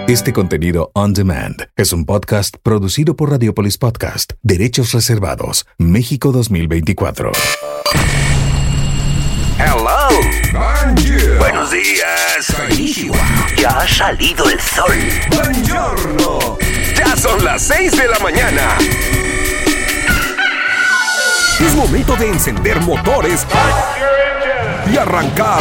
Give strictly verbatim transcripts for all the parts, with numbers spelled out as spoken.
Este contenido on demand es un podcast producido por Radiopolis Podcast, Derechos Reservados, México dos mil veinticuatro. Hello. Bonjour. Buenos días. Konnichiwa. Ya ha salido el sol. Buongiorno. Ya son las seis de la mañana. Es momento de encender motores y arrancar.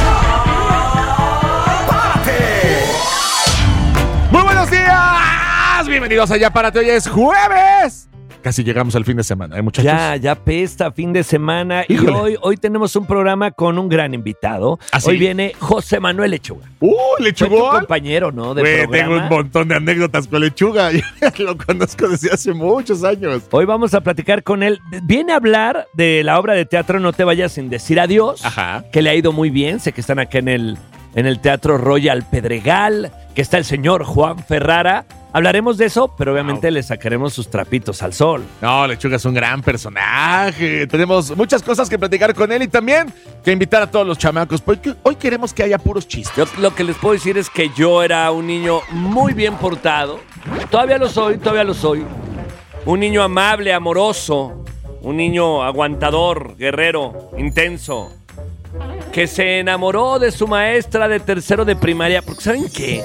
Muy buenos días, bienvenidos allá para Hoy es jueves. Casi llegamos al fin de semana, ¿eh, muchachos? Ya, ya pesta fin de semana. Híjole. Y hoy, hoy tenemos un programa con un gran invitado. ¿Ah, sí? Hoy viene José Manuel Lechuga. ¡Uh, Fue tu lechugón! compañero, ¿no? De Güey, programa. tengo un montón de anécdotas con Lechuga. Yo lo conozco desde hace muchos años. Hoy vamos a platicar con él. Viene a hablar de la obra de teatro No te vayas sin decir adiós. Ajá. Que le ha ido muy bien. Sé que están acá en el, en el Teatro Royal Pedregal. Que está el señor Juan Ferrara. Hablaremos de eso, pero obviamente Wow. le sacaremos sus trapitos al sol. No, Lechuga es un gran personaje. Tenemos muchas cosas que platicar con él y también que invitar a todos los chamacos, porque hoy queremos que haya puros chistes. Yo lo que les puedo decir es que yo era un niño muy bien portado. Todavía lo soy, todavía lo soy. Un niño amable, amoroso. Un niño aguantador, guerrero, intenso. Que se enamoró de su maestra de tercero de primaria. Porque ¿saben qué?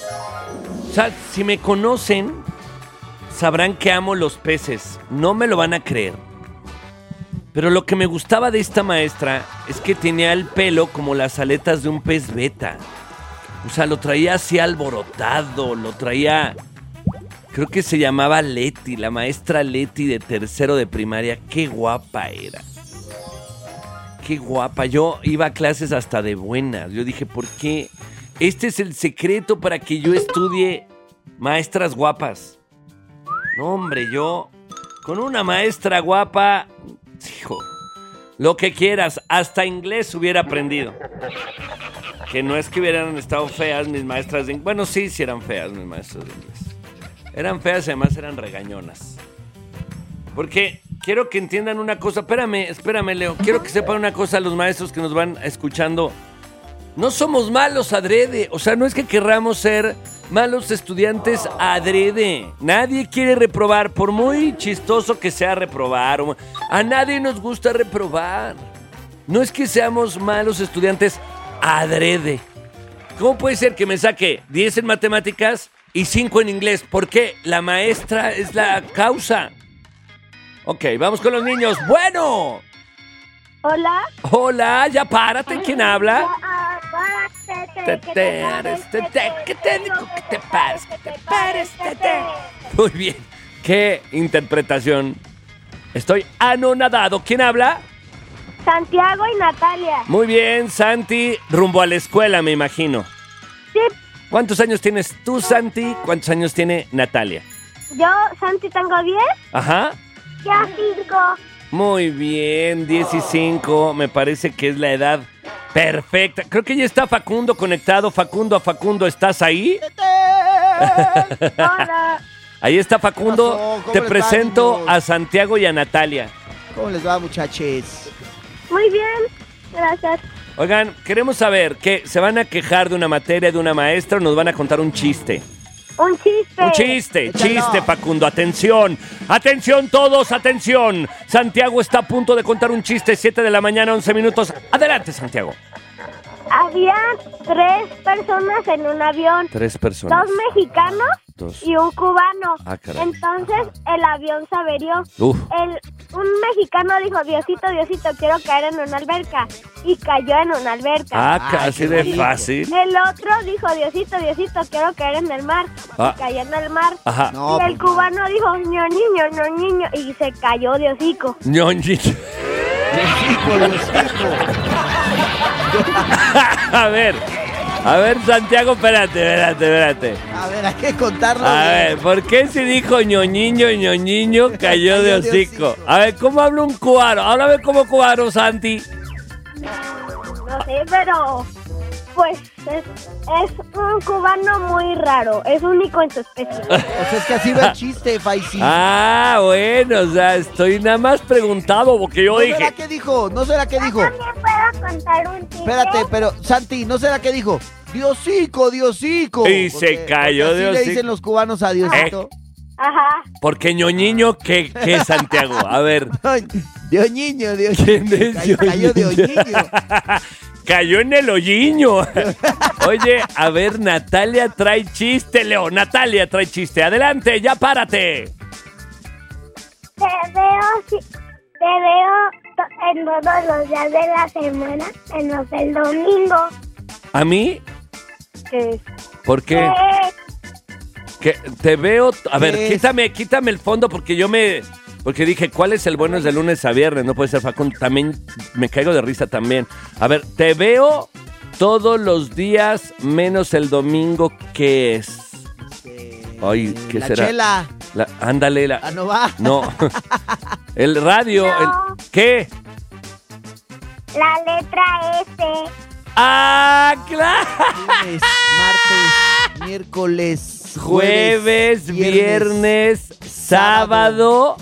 O sea, si me conocen, sabrán que amo los peces. No me lo van a creer. Pero lo que me gustaba de esta maestra es que tenía el pelo como las aletas de un pez beta. O sea, lo traía así alborotado, lo traía... Creo que se llamaba Leti, la maestra Leti de tercero de primaria. Qué guapa era. Qué guapa. Yo iba a clases hasta de buenas. Yo dije, ¿por qué? Este es el secreto para que yo estudie maestras guapas. No, hombre, yo con una maestra guapa, hijo, lo que quieras, hasta inglés hubiera aprendido. Que no es que hubieran estado feas mis maestras de inglés. Bueno, sí, sí eran feas mis maestras de inglés. Eran feas y además eran regañonas. Porque quiero que entiendan una cosa. Espérame, espérame, Leo. Quiero que sepan una cosa los maestros que nos van escuchando. No somos malos adrede. O sea, no es que querramos ser malos estudiantes adrede. Nadie quiere reprobar, por muy chistoso que sea reprobar. A nadie nos gusta reprobar. No es que seamos malos estudiantes adrede. ¿Cómo puede ser que me saque diez en matemáticas y cinco en inglés? ¿Por qué? La maestra es la causa. Ok, vamos con los niños. Bueno. Hola. Hola, ya párate. ¿Quién habla? Ah, párate, Te que te pares, te te que te digo que te pares, que te pares, te te. te. Muy bien. ¿Qué interpretación? Estoy anonadado. ¿Quién habla? Santiago y Natalia. Muy bien, Santi, rumbo a la escuela, me imagino. Sí, ¿Cuántos años tienes tú, Santi? ¿Cuántos años tiene Natalia? yo, Santi, tengo diez. Ajá. Ya cinco. Muy bien, dieciséis, me parece que es la edad perfecta. Creo que ya está Facundo conectado. Facundo, a Facundo, ¿estás ahí? Hola. Ahí está Facundo. ¿Qué pasó? ¿Cómo Te les va, presento niños? a Santiago y a Natalia. ¿Cómo les va, muchachos? Muy bien, gracias. Oigan, queremos saber que se van a quejar de una materia, de una maestra, o nos van a contar un chiste. Un chiste. Un chiste, Échalo. chiste, Facundo. Atención, atención todos, atención. Santiago está a punto de contar un chiste. siete de la mañana, once minutos. Adelante, Santiago. Había tres personas en un avión. Tres personas. Dos mexicanos Dos. y un cubano. Ah, caray. Entonces el avión se averió. Uf. El, un mexicano dijo, Diosito, Diosito, quiero caer en una alberca. Y cayó en una alberca. Ah, Ay, casi qué de rico. fácil. El otro dijo, Diosito, Diosito, quiero caer en el mar. Ah. Y cayó en el mar. Ajá. No, y el pues, cubano dijo, no niño, no niño. Y se cayó de hocico. Ñoñito. Diosito, Diosito. A ver, a ver, Santiago, espérate, espérate, espérate. A ver, hay que contarlo. A bien. ver, ¿por qué si dijo ñoñiño, ñoñiño, cayó de Cayó de hocico? hocico. A ver, ¿cómo habla un cubano? Háblame como cubano, Santi. No sé, pero pues es, es un cubano muy raro. Es único en su especie. O sea, es que así va el chiste, Faisy. Ah, bueno, o sea, estoy nada más preguntado porque yo ¿No será dije... que dijo? ¿No será que dijo? También puedo contar un chiste. Espérate, pero Santi, ¿no será que dijo? Diosico, Diosico. Y se Porque- cayó porque así Diosico. le dicen los cubanos a Diosito. Ajá. Porque ñoñiño, ¿qué, qué es Santiago? A ver. Ay, Dioñiño, Dioñiño. ¿Quién es Cayó, cayó Dioñiño? Dioñiño. Cayó en el hoyiño. Oye, a ver, Natalia trae chiste, Leo. Natalia trae chiste. Adelante, ya párate. Te veo, si- te veo to- en todos los días de la semana, menos el domingo. ¿A mí? ¿Qué? ¿Por qué? Que te veo. A ver, ¿Qué es? quítame, quítame el fondo porque yo me. Porque dije, ¿cuál es el bueno? Es de lunes a viernes, no puede ser Facundo. También me caigo de risa también. A ver, te veo todos los días menos el domingo, ¿qué es? Ay, ¿qué la será? chela. La- ándale, la. Ah, no va. No. El radio. No. el- ¿Qué? La letra S. ¡Ah, claro! Lunes, martes, miércoles, Jueves, viernes, sábado.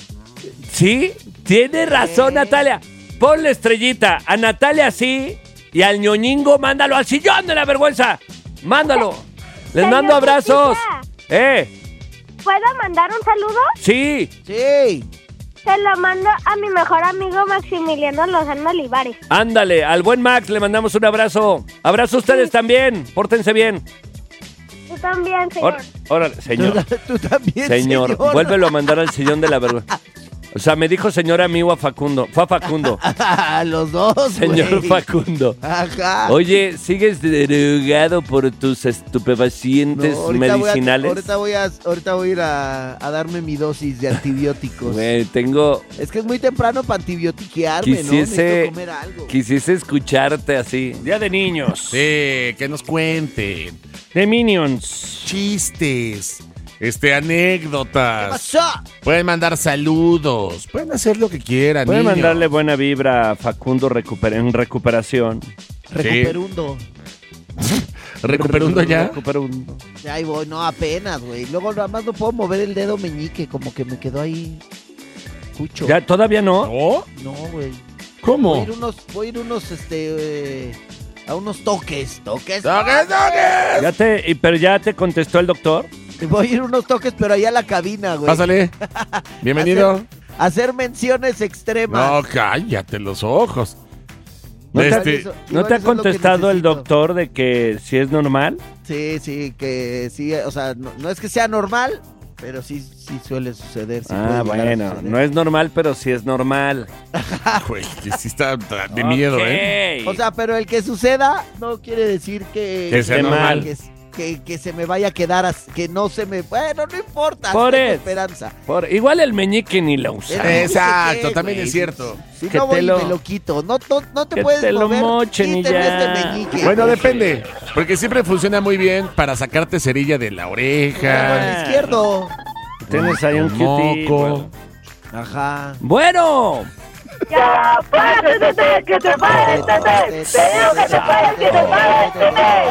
¿Sí? Tiene razón, Sí. Natalia. Ponle estrellita. A Natalia sí. Y al ñoñingo, mándalo al sillón de la vergüenza. Mándalo. Les Señor mando abrazos. Pepita. ¿Eh? ¿Puedo mandar un saludo? Sí. Sí. Se lo mando a mi mejor amigo Maximiliano Lozano Olivares. Ándale, al buen Max le mandamos un abrazo. Abrazo a ustedes también. Pórtense bien. Tú también, señor. Órale, órale, señor. Tú también, Señor, señor. vuélvelo a mandar al sillón de la vergüenza. O sea, me dijo señor amigo a Facundo. Fue a Facundo. Los dos, Señor güey. Facundo. Ajá. Oye, ¿sigues drogado por tus estupefacientes No, ahorita voy a- medicinales? ahorita, voy a, ahorita voy a ir a, a darme mi dosis de antibióticos. Güey, tengo... Es que es muy temprano para antibiotiquearme, ¿no? Quisiese, Necesito comer algo. quisiese escucharte así. Día de niños. Sí, que nos cuenten. De Minions. Chistes. Este, ¿Qué anécdotas. pasó? Pueden mandar saludos. Pueden hacer lo que quieran. Pueden niños. mandarle buena vibra a Facundo recuper- en recuperación. Recuperundo. Recuperando ya. Recuperundo. Ya ahí voy, no, apenas, güey. Luego nada más no puedo mover el dedo meñique, como que me quedó ahí cucho. ¿Ya todavía no? ¿No? No, güey. Voy a ¿Cómo? ir unos, voy a ir unos, este, eh, a unos toques, toques. ¡Toques, toques! ¿Ya te, y- pero ya te contestó el doctor? Voy a ir unos toques, pero allá a la cabina, güey. Pásale. Bienvenido. Hacer menciones extremas. No, cállate los ojos. ¿No te, Este, Eso- ¿no igual te ha eso es lo que contestado el necesito. doctor de que si es normal? Sí, sí, que sí, o sea, no, no es que sea normal, pero sí, sí suele suceder. sí Ah, puede llegar a bueno, suceder. no es normal, pero sí es normal. Güey, que sí está de miedo, ¿eh? Ok. O sea, pero el que suceda no quiere decir que... Que sea Qué normal. mal. Que, que, que se me vaya a quedar, as- que no se me... Bueno, no importa, Por tengo eso. esperanza. Por- igual el meñique ni lo usa. Eh, Exacto, ¿qué, también güey? es cierto. Si Que no te voy y lo- me lo quito, no, no, no te que puedes te lo mover, mochen y quíteme ya. este meñique. Bueno, depende. Porque siempre funciona muy bien para sacarte cerilla de la Con oreja. el izquierdo. Tienes ahí un cutie. moco. Ajá. Bueno, ¡Ya! ¡Párate, Tete! ¡Que te pares, Tete! ¡Te digo que te pares, que te pares, Tete!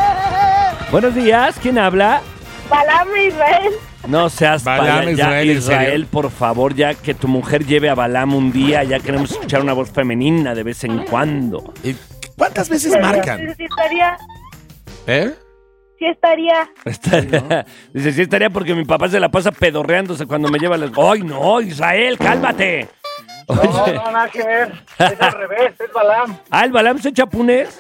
buenos días, ¿quién habla? Palame Israel. No seas Balam, Bala- ya, Israel, ¿en Israel, serio? por favor, ya que tu mujer lleve a Balam un día, ya queremos escuchar una voz femenina de vez en cuando. ¿Y ¿Cuántas veces marcan? Sí estaría, ¿Eh? sí estaría. Estaría- Dice, sí estaría porque mi papá se la pasa pedorreándose cuando me lleva las... ¡Ay, no, Israel, cálmate! Oye, No, no, nada que ver. Es al revés, es Balam. ¿ah, el Balam se echa punes?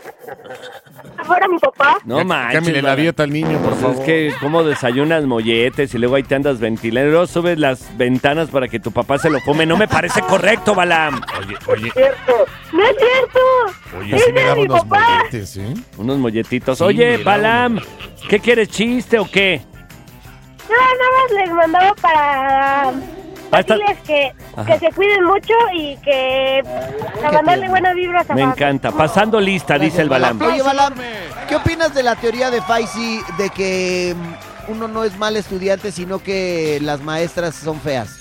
¿Ahora mi papá? No Ya- manches. Cámbiale la Balam. dieta al niño, por Pues favor. es que cómo desayunas molletes y luego ahí te andas ventilando. Luego subes las ventanas para que tu papá se lo come. No me parece correcto, Balam. Oye, oye, Cierto. ¡No es cierto! oye, sí me ¡Ese daba es mi unos papá! molletes, ¿eh? Unos molletitos. Sí, Oye, mira, Balam, uno. ¿qué quieres, chiste o qué? No, nada más les mandaba para Ah, está- decirles que, Ajá. que se cuiden mucho y que a mandarle buenas vibras a Me Fabi. encanta. Pasando lista, dice el Balam. Oye, Balam, ¿qué opinas de la teoría de Faisy de que mm, uno no es mal estudiante, sino que las maestras son feas?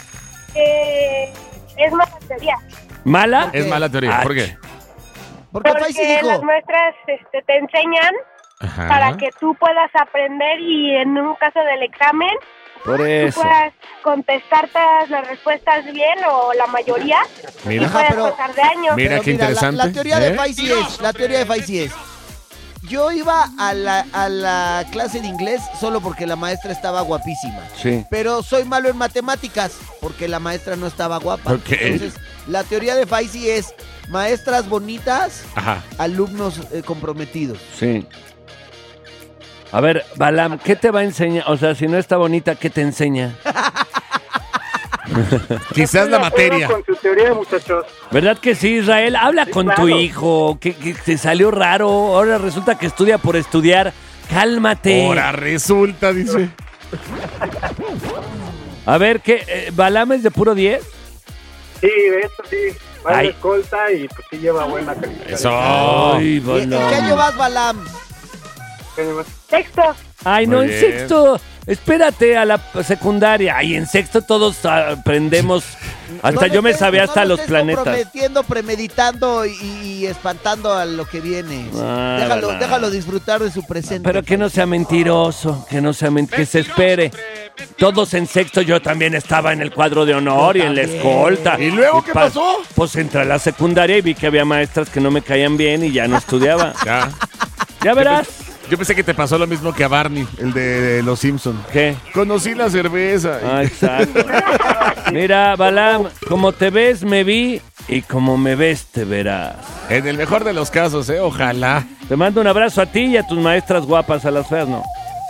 Que es mala teoría. ¿Mala? Es mala teoría, ¿por qué? Porque Faisy Porque dijo... las maestras este, te enseñan Ajá. para que tú puedas aprender y en un caso del examen Por tú eso. puedas contestar todas las respuestas bien o la mayoría Mira. y puedas pero- pasar de año. Mira Pero qué mira, la- interesante. La, teoría ¿eh? de Faisy es, la teoría de Faisy es, yo iba a la, a la clase de inglés solo porque la maestra estaba guapísima. Sí. Pero soy malo en matemáticas porque la maestra no estaba guapa. Ok. Entonces, la teoría de Faisy es maestras bonitas, Ajá. alumnos eh, comprometidos. Sí. A ver, Balam, ¿qué te va a enseñar? O sea, si no está bonita, ¿qué te enseña? Quizás la materia. Con su teoría, muchachos. ¿Verdad que sí, Israel? Habla Sí, con claro. tu hijo, que, que te salió raro. Ahora resulta que estudia por estudiar. Cálmate. Ahora resulta, dice. A ver, ¿qué? Eh, ¿Balam es de puro diez? Sí, de hecho sí. Va Ay. de escolta y pues sí lleva buena calificación. Eso. Ay, ¿Y- ¿En qué año vas, Balam? Sexto. Ay, no, Muy en bien. sexto. Espérate a la secundaria. Ay, en sexto todos aprendemos. Hasta No yo me estés- sabía hasta no los estés planetas. comprometiendo, premeditando y, y espantando a lo que viene. Ah, déjalo, verdad. déjalo disfrutar de su presente. Pero que no sea mentiroso, que no sea men- que se espere. Todos en sexto, yo también estaba en el cuadro de honor y en la escolta. ¿Y luego qué pa- pasó? Pues entré a la secundaria y vi que había maestras que no me caían bien y ya no estudiaba. Ya. Ya verás. Yo pensé que te pasó lo mismo que a Barney, el de Los Simpsons. ¿Qué? Conocí la cerveza. Ah, exacto. Mira, Balam, como te ves, me vi y como me ves, te verás. En el mejor de los casos, ¿eh? Ojalá. Te mando un abrazo a ti y a tus maestras guapas, a las feas, ¿no?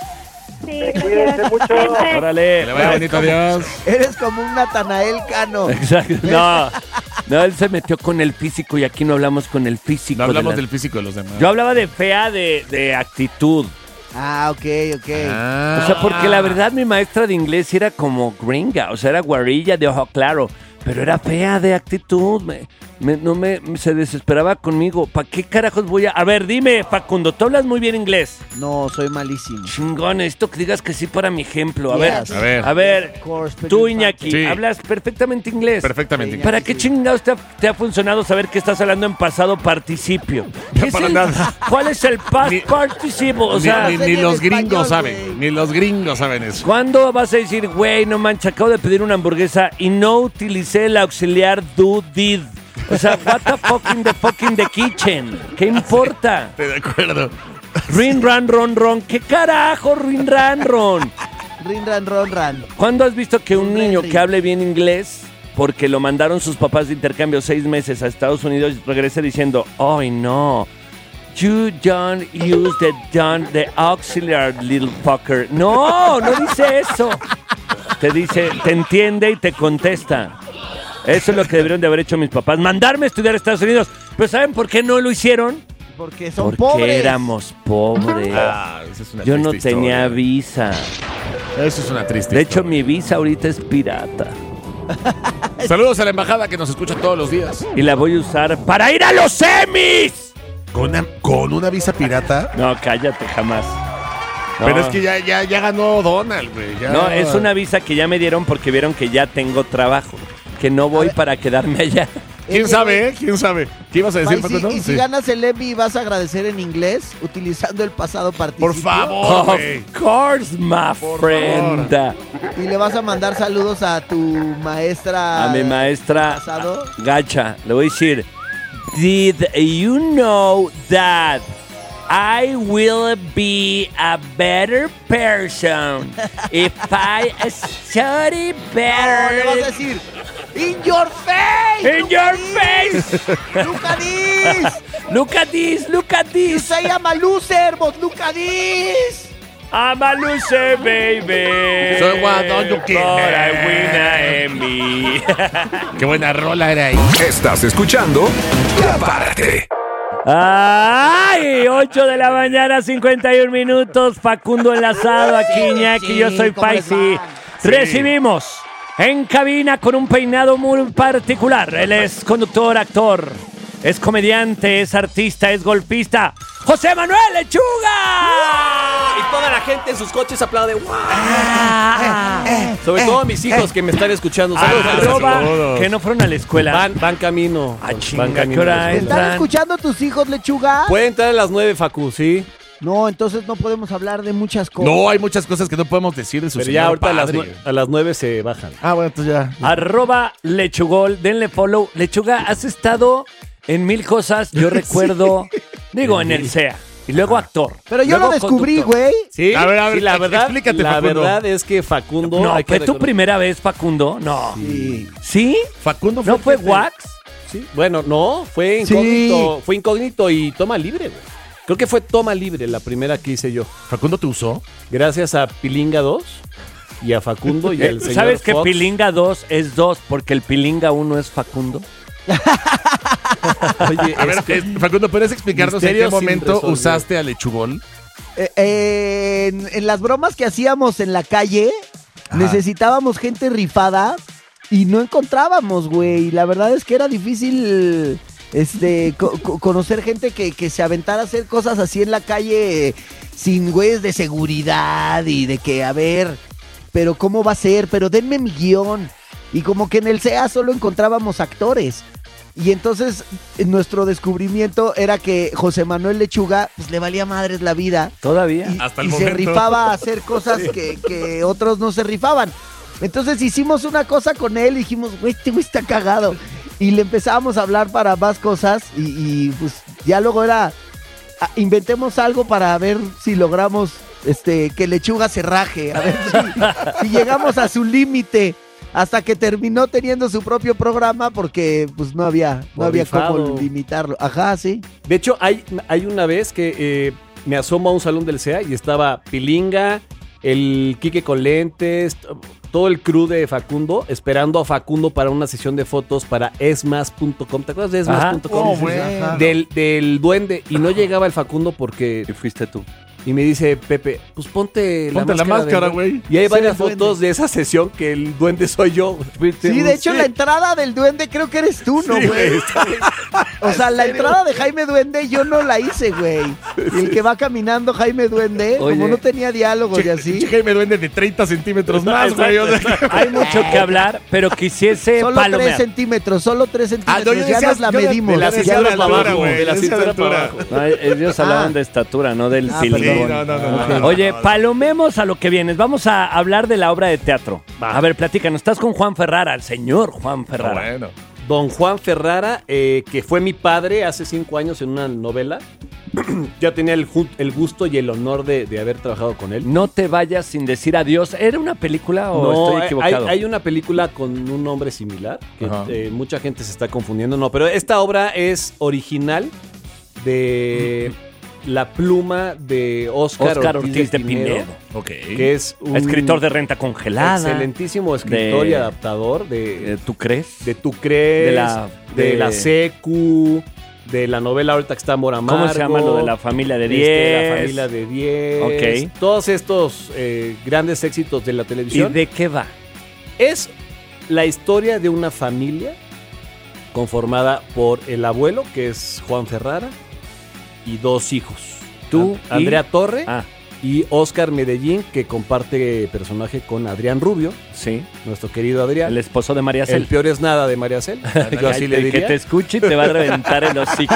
Sí, Cuídense mucho. Órale. Que le vaya bonito, adiós. Eres como un Natanael Cano. Exacto. No, no, él se metió con el físico y aquí no hablamos con el físico. No hablamos de la- del físico de los demás. Yo hablaba de fea, de, de actitud. Ah, ok, ok. Ah. O sea, porque la verdad mi maestra de inglés era como gringa, o sea, era guarilla de ojo claro, pero era fea de actitud. Me, me- no me se desesperaba conmigo. ¿Para qué carajos voy a...? A ver, dime, Facundo, tú hablas muy bien inglés. No, soy malísimo. Chingón, necesito que digas que sí para mi ejemplo. A ver, Yes. A ver. a ver, Of course, pero tú, infantil. Iñaki, Sí. hablas perfectamente inglés. Perfectamente. Sí. ¿Para qué chingados te ha, te ha funcionado saber que estás hablando en pasado participio? ¿Qué es para el- nada. ¿Cuál es el past Ni- participle? O Ni- sea, ni, ni serie los en español, gringos saben. güey. Ni los gringos saben eso. ¿cuándo vas a decir, güey, no manches, acabo de pedir una hamburguesa y no utilicé el auxiliar do, did? O sea, what the fucking the fucking the kitchen? ¿Qué importa? Estoy de acuerdo. Rin, ran, ron, ron. ¿Qué carajo, rin, ran, ron? Rin, ran, ron, ran. ¿Cuándo has visto que un Rin, niño rin. que hable bien inglés, porque lo mandaron sus papás de intercambio seis meses a Estados Unidos, regrese diciendo, oh, no, you don't use the, don't, the auxiliar, little fucker? No, no dice eso. Te dice, te entiende y te contesta. Eso es lo que deberían de haber hecho mis papás, mandarme a estudiar a Estados Unidos. Pero ¿saben por qué no lo hicieron? Porque son Porque pobres. éramos pobres. Ah, esa es una Yo no triste tenía historia. visa. Eso es una triste De hecho, historia. mi visa ahorita es pirata. Saludos a la embajada que nos escucha todos los días. Y la voy a usar para ir a los semis. ¿Con una, con una visa pirata? No, cállate, jamás. No. Pero es que ya, ya, ya ganó Donald, güey. ya- No, es una visa que ya me dieron porque vieron que ya tengo trabajo. Que no voy para quedarme allá. ¿Quién Oye, sabe, eh? ¿Quién sabe? ¿Qué ibas a decir, Faisy, Facundo? y si Sí. ganas el Emmy, ¿vas a agradecer en inglés utilizando el pasado participio? Por favor, Of güey. course, my friend. Y le vas a mandar saludos a tu maestra. A mi maestra pasado. Gacha. Le voy a decir, did you know that I will be a better person if I study No, le vas a better? decir, ¡In your face! In your face! ¡Look at this! Look at this, look at You this. say I'm a loser, but look at this! I'm a loser, baby. So what don't you care? But I win a Emmy. Qué buena rola era ahí. Estás escuchando La Parte. ¡Ay! ocho de la mañana, cincuenta y un minutos. Facundo enlazado aquí, Iñaki. sí, Yo soy ¿cómo les Paisi. va? Recibimos en cabina con un peinado muy particular. Él es conductor, actor, es comediante, es artista, es golfista. ¡José Manuel Lechuga! Y toda la gente en sus coches aplaude. ¡Wow! Sobre todo mis hijos que me están escuchando. Saludos, saludos. Arroba saludos. que no fueron a la escuela. Van, van camino. Ah, van chinga, camino. ¿qué hora ¿Te es? están Entran. escuchando tus hijos, Lechuga? Pueden entrar a las nueve, Facu, ¿sí? No, entonces no podemos hablar de muchas cosas. No, hay muchas cosas que no podemos decir de su Pero señor ya ahorita a las, padre. nue- a las nueve se bajan. Ah, bueno, entonces ya. Arroba Lechugol, denle follow. Lechuga, has estado en mil cosas. Yo recuerdo, digo, en el S E A. Y luego actor. Pero yo Luego lo descubrí, conductor. güey. Sí, A ver, a ver, sí, la ex- verdad, explícate, la Facundo. verdad es que Facundo... No, hay que ¿fue tu reconocer- primera vez, Facundo? No. Sí. ¿Sí? Facundo ¿No fue el que te- Wax? Sí, bueno, no, fue Sí. incógnito, fue incógnito y toma libre, güey. Creo que fue toma libre la primera que hice yo. ¿Facundo te usó? Gracias a Pilinga dos y a Facundo y al señor ¿Sabes que Fox. Pilinga dos es dos porque el Pilinga uno es Facundo? Oye, A ver, es que- eh, Facundo, ¿puedes explicarnos en qué Misterio sin momento resolver. usaste a Lechugón? Eh, eh, en, en las bromas que hacíamos en la calle, necesitábamos gente rifada y no encontrábamos, güey. La verdad es que era difícil este, co- co- conocer gente que, que se aventara a hacer cosas así en la calle eh, sin güeyes de seguridad y de que, a ver, pero ¿cómo va a ser? Pero denme mi guión. Y como que en el C E A solo encontrábamos actores. Y entonces eh, nuestro descubrimiento era que José Manuel Lechuga pues le valía madres la vida ¿Todavía? y, Hasta el y se momento. rifaba a hacer cosas que, que otros no se rifaban. Entonces hicimos una cosa con él y dijimos, güey, este güey está cagado. Y le empezábamos a hablar para más cosas y, y, pues ya luego era, ah, inventemos algo para ver si logramos este que Lechuga se raje, a ver si, si llegamos a su límite. Hasta que terminó teniendo su propio programa porque pues no había, no Por había rifado. cómo limitarlo. Ajá, sí. De hecho, hay, hay una vez que eh, me asomo a un salón del C E A y estaba Pilinga, el Quique con lentes, t- todo el crew de Facundo, esperando a Facundo para una sesión de fotos para esmas punto com. ¿Te acuerdas de esmas punto com? Oh, güey. Ajá. Del, del duende. Y no llegaba el Facundo porque... Y fuiste tú. Y me dice Pepe, pues ponte la Ponte la máscara. máscara, del duende. güey. Y hay Sí, varias el duende. fotos de esa sesión que el duende soy yo. Sí, de hecho la entrada del duende creo que eres tú, ¿no, Sí, güey? güey. O sea, la entrada de Jaime Duende yo no la hice, güey. Y el que va caminando Jaime Duende, Oye. como no tenía diálogos y Che, así, che, me duende de treinta centímetros más, güey. O sea, Hay mucho que hablar, pero quisiese solo tres palomear. centímetros, solo tres centímetros, Ah, no, yo ya decía- nos la yo de- medimos. de la ya cintura nos para la abajo, medimos. güey, de la de cintura esa para altura. abajo. No, ellos hablaban Ah. de estatura, no del Ah, pilingón. sí, no, no, no, no, Ok. no. Oye, palomemos a lo que vienes. Vamos a hablar de la obra de teatro. A ver, platícanos. Estás con Juan Ferrara, el señor Juan Ferrara. Bueno. Don Juan Ferrara, eh, que fue mi padre hace cinco años en una novela. Ya tenía el, ju- el gusto y el honor de, de haber trabajado con él. No te vayas sin decir adiós. ¿Era una película o No, estoy hay- equivocado? Hay, una película con un nombre similar que Ajá. eh, mucha gente se está confundiendo. No, pero esta obra es original de la pluma de Óscar Oscar Ortiz, Ortiz de Pinedo, Pinedo. Ok. que es un Escritor de Renta Congelada. excelentísimo escritor de- y adaptador de, Eh, ¿Tú crees? de Tu crees, De la- de, de- la Secu, de la novela ahorita que está Amor Amargo. ¿Cómo se llama lo de la familia de este, diez? La familia de diez. Ok. Todos estos eh, grandes éxitos de la ¿Y televisión. de qué va? Es la historia de una familia conformada por el abuelo, que es Juan Ferrara, y dos hijos. Tú An- y- Andrea Torre Ah, y Óscar Medellín, que comparte personaje con Adrián Rubio, sí. nuestro querido Adrián. El esposo de María El Cel. peor es nada de María Cel. Yo así le Que diría. te escuche y te va a reventar el hocico.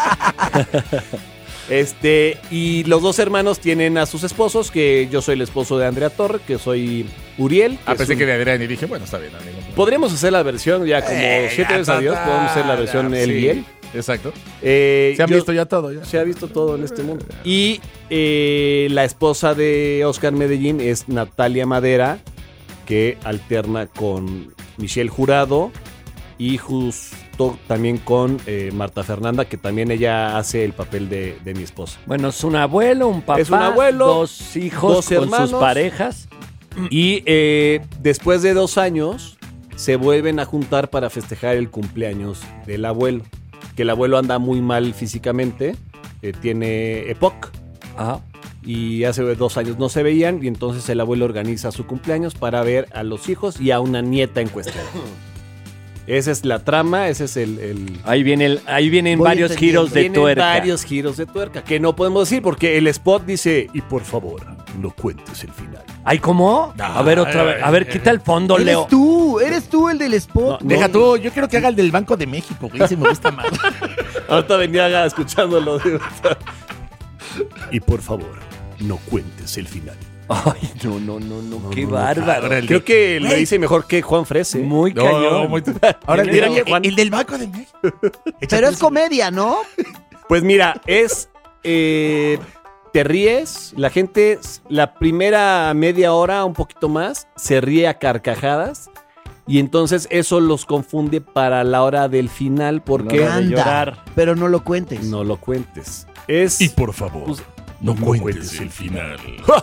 Este, y los dos hermanos tienen a sus esposos, que yo soy el esposo de Andrea Torre, que soy Uriel. Ah, es pensé un- que de Adrián y dije, bueno, está bien, amigo. Podríamos hacer la versión ya como Eh, siete ya veces a Dios, está, podemos hacer la versión ya, él sí. y él. Exacto. Eh, Se han yo- visto ya todo, ya. Se ha visto todo en este mundo. Y eh, la esposa de Óscar Medellín es Natalia que alterna con Michelle Jurado y justo también con eh, Marta Fernanda, que también ella hace el papel de, de mi esposa. Bueno, es un abuelo, un papá, Es un abuelo, dos hijos dos con hermanos. sus parejas. Y eh, después de dos años se vuelven a juntar para festejar el cumpleaños del abuelo. Que el abuelo anda muy mal físicamente, eh, tiene E P O C. Ajá. Y hace dos años no se veían y entonces el abuelo organiza su cumpleaños para ver a los hijos y a una nieta en cuestión. Esa es la trama, ese es el... el- Ahí, viene el, ahí vienen Voy varios entendiendo. giros de Tienen tuerca. varios giros de tuerca que no podemos decir porque el spot dice, y por favor, no cuentes el final. ¿Ay, cómo? A ver, otra vez. A ver, quita el fondo, Eres Leo. tú, eres tú el del spot. No, Deja tú, yo quiero que haga el del Banco de México, güey. Ese me gusta más. Ahorita venía escuchándolo. Y por favor, no cuentes el final. Ay, no, no, no, no, qué no, bárbaro. ahora el Creo de- que lo Güey. dice mejor que Juan Frese. Muy No, cañón. muy- Ahora el, Mira, de- Juan. el del Banco de México. Pero es comedia, ¿no? Pues mira, es eh, te ríes, la gente, la primera media hora, un poquito más, se ríe a carcajadas. Y entonces eso los confunde para la hora del final porque... No, de llorar. Pero no lo cuentes. No lo cuentes. Es, Y por favor, Pues, no, no cuentes, cuentes el final.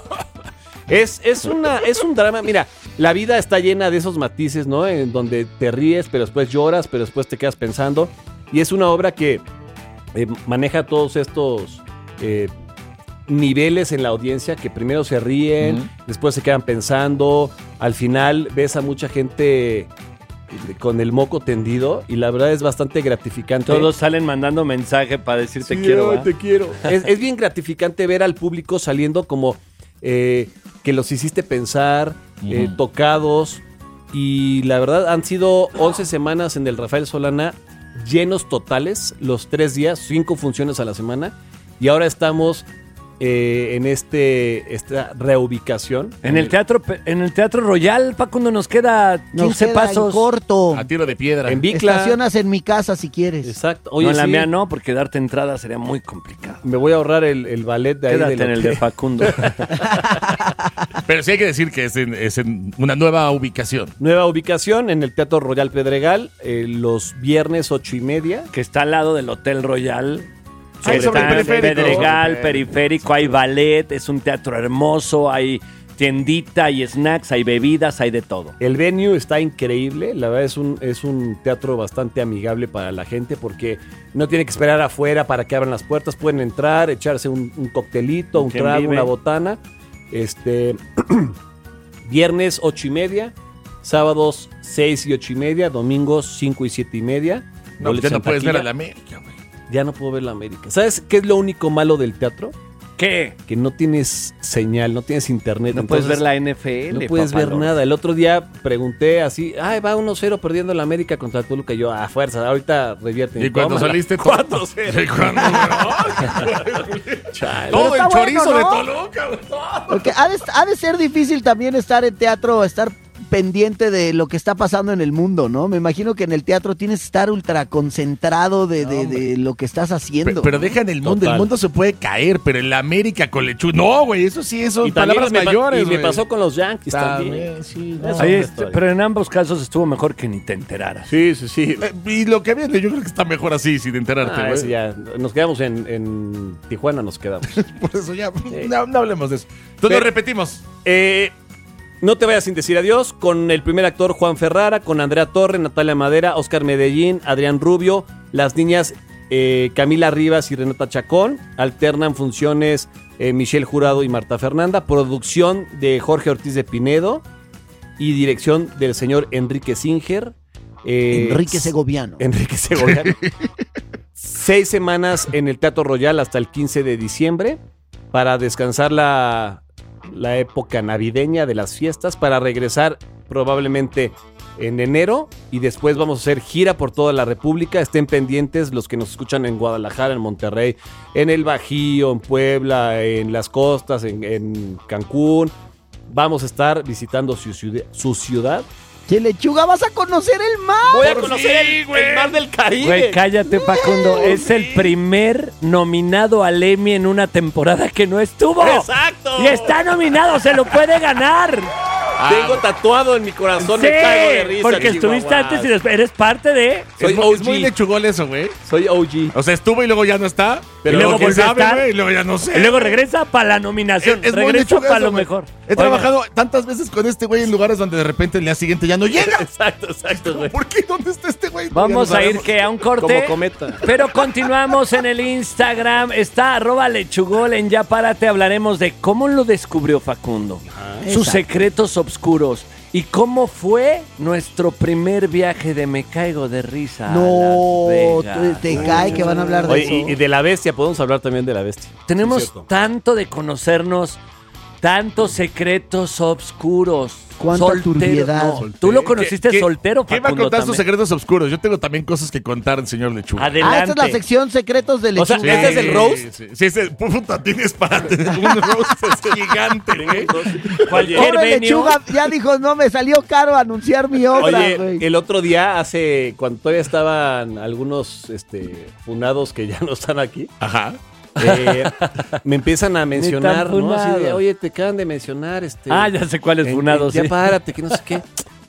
es, es, una, es un drama. Mira, la vida está llena de esos matices, ¿no? En donde te ríes, pero después lloras, pero después te quedas pensando. Y es una obra que eh, maneja todos estos... Eh, niveles en la audiencia que primero se ríen, uh-huh. después se quedan pensando, al final ves a mucha gente con el moco tendido y la verdad es bastante gratificante. Todos salen mandando mensaje para decir te sí, quiero. Ay, te quiero. Es, es bien gratificante ver al público saliendo como eh, que los hiciste pensar, uh-huh. eh, tocados, y la verdad han sido once semanas en el Rafael Solana llenos totales, los tres días, cinco funciones a la semana, y ahora estamos... Eh, en este esta reubicación. En el teatro en el Teatro Royal, Facundo, nos queda quince nos queda pasos. corto. A tiro de piedra. En Bicla. Estacionas en mi casa si quieres. Exacto. Oye, no, en la sí, mía no, porque darte entrada sería muy complicado. Me voy a ahorrar el, el ballet de ahí. Quédate de en el de Facundo. Pero sí hay que decir que es en, es en una nueva ubicación. Nueva ubicación en el Teatro Royal Pedregal, eh, los viernes ocho y media. Que está al lado del Hotel Royal. Ah, sobre el periférico. Pedregal, periférico, hay ballet, es un teatro hermoso, hay tiendita, hay snacks, hay bebidas, hay de todo. El venue está increíble, la verdad es un, es un teatro bastante amigable para la gente porque no tiene que esperar afuera para que abran las puertas, pueden entrar, echarse un, un coctelito, un trago, vive? una botana. Este viernes ocho y media, sábados seis y ocho y media, domingos cinco y siete y media. No, ya no puedes ver a la América, güey. Ya no puedo ver la América. ¿Sabes qué es lo único malo del teatro? ¿Qué? Que no tienes señal, no tienes internet. No puedes ver la N F L. No puedes ver nada. El otro día pregunté así, ay, va uno cero perdiendo la América contra el Toluca. Y yo, a fuerza, ahorita revierte. Y cuando Tómala. saliste cuatro cero. Todo el chorizo bueno, ¿no? de Toluca, güey. Porque ha de, ha de ser difícil también estar en teatro, estar pendiente de lo que está pasando en el mundo, ¿no? Me imagino que en el teatro tienes que estar ultra concentrado de, de, de lo que estás haciendo. Pero, pero deja en el mundo, Total. el mundo se puede caer, pero en la América con lechuga, no, güey, eso sí, eso son palabras me, mayores, Y me güey. pasó con los Yankees también. También, sí, no. Eso Oye, es este, pero en ambos casos estuvo mejor que ni te enteraras. Sí, sí, sí. Eh, Y lo que viene, yo creo que está mejor así, sin enterarte, Ah, güey. ese ya, nos quedamos en, en Tijuana, nos quedamos. Por eso ya, no, no hablemos de eso. Entonces Pero- lo repetimos. Eh, no te vayas sin decir adiós, con el primer actor Juan Ferrara, con Andrea Torre, Natalia Madera, Oscar Medellín, Adrián Rubio, las niñas eh, Camila Rivas y Renata Chacón, alternan funciones eh, Michelle Jurado y Marta Fernanda, producción de Jorge Ortiz de Pinedo y dirección del señor Enrique Singer. eh, Enrique Segoviano. Enrique Segoviano. Seis semanas en el Teatro Royal hasta el quince de diciembre para descansar la, la época navideña de las fiestas, para regresar probablemente en enero y después vamos a hacer gira por toda la República. Estén pendientes los que nos escuchan en Guadalajara, en Monterrey, en el Bajío, en Puebla, en las costas, en, en Cancún. Vamos a estar visitando su ciudad. Su ciudad. ¡Qué lechuga! ¡Vas a conocer el mar! Voy a Por conocer sí, el, güey. el mar del Caribe. Güey, cállate, Facundo. Es el primer nominado al Emmy en una temporada que no estuvo. ¡Exacto! Y está nominado, se lo puede ganar. Tengo tatuado en mi corazón, Sí, me caigo de risa. porque Chihuahua. estuviste antes y después eres parte de... Soy es, muy- O G. es muy lechugol eso, güey. Soy O G. O sea, estuvo y luego ya no está. Pero y luego quién volvió a sabe, estar. güey, Y luego ya no sé. Y luego regresa para la nominación. Es, es muy regresa lechuga para eso, lo güey. mejor. He Oigan, trabajado tantas veces con este güey en lugares donde de repente el día siguiente ya no llega. Exacto, exacto, güey. ¿Por qué? ¿Dónde está este güey? Vamos Ya no a ir sabemos. que a un corte. Como cometa. Pero continuamos en el Instagram. Está arroba lechugol en Ya Párate. Hablaremos de cómo lo descubrió Facundo. Sus Exacto. secretos oscuros. Y cómo fue nuestro primer viaje de Me Caigo de Risa. a No, Las Vegas. te, te cae que van a hablar de Oye, eso. y, y de la bestia, podemos hablar también de la bestia. Tenemos Sí, cierto. tanto de conocernos, tantos secretos oscuros. Cuánta turbiedad. No, tú lo conociste ¿Qué- qué- soltero, ¿Qué va a Facundo, contar sus también. secretos oscuros? Yo tengo también cosas que contar, señor Lechuga. Adelante. Ah, esta es la sección Secretos de O sea, Lechuga. ¿este es el roast? Sí, sí, ese, puta, tienes para tener un roast gigante, güey. Cualquier Pobre venue. Lechuga ya dijo, no, me salió caro anunciar mi obra, Oye, güey. el otro día, hace cuando todavía estaban algunos este, funados que ya no están aquí, Ajá. eh, me empiezan a mencionar, tan ¿no? Así de, funado. oye, te acaban de mencionar, este... Ah, ya sé cuál es en- funado, en- Ya sí. párate, que no sé qué.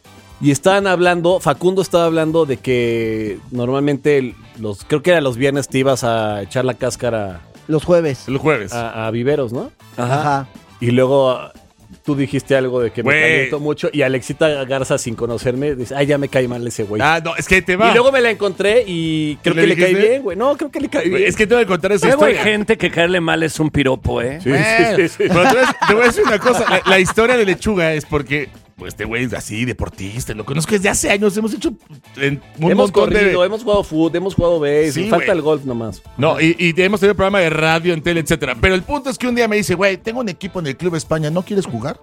Y estaban hablando, Facundo estaba hablando de que normalmente los, creo que era los viernes te ibas a echar la cáscara Los jueves. El jueves. a, a Viveros, ¿no? Ajá. Y luego ah, tú dijiste algo de que me Güey. caliento mucho y Alexita Garza, sin conocerme, dice, ay, ya me cae mal ese güey. Ah, no, es que te va. y luego me la encontré y creo ¿Y le que le cae dijiste? bien, güey. No, creo que le cae Güey, bien. es que te voy a contar esa Luego hay historia. gente que caerle mal es un piropo, ¿eh? Sí, Bueno, sí, sí, sí. Pero te voy, a, te voy a decir una cosa. La, la historia de Lechuga es porque, pues, este güey es así, deportista. Lo conozco desde hace años. Hemos hecho en un hemos montón corrido, de... hemos jugado fútbol, hemos jugado base, Sí, falta güey. el golf nomás. No, y, y hemos tenido programa de radio, en tele, etcétera. Pero el punto es que un día me dice, güey, tengo un equipo en el Club España, ¿no quieres jugar?